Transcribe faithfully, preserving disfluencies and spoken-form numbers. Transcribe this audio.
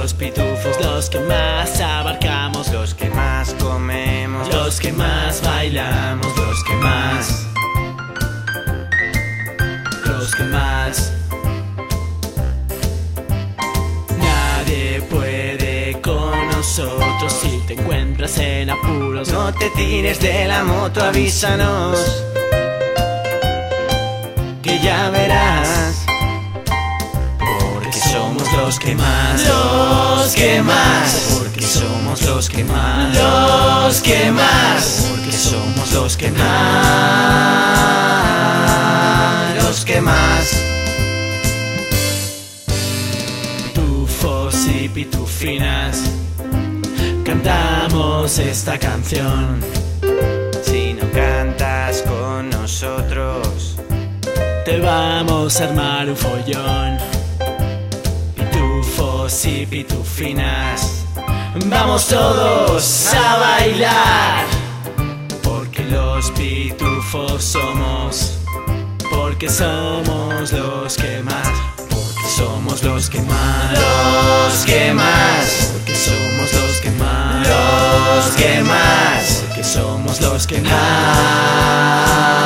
los pitufos, los que más abarcamos, los que más comemos, los que más bailamos, los que más, los que más. Nadie puede con nosotros. Si te encuentras en apuros, no te tires de la moto, avísanos, que ya verás, porque somos los que más, los que más, porque somos los que más, los que más, porque somos los que más, los que más. Pitufos y pitufinas, cantamos esta canción. Si no cantas con nosotros, te vamos a armar un follón. Pitufos y pitufinas, vamos todos a bailar. Porque los pitufos somos, porque somos los que más, porque somos los que más, los que más, porque somos los que más, los que más, porque somos los que más.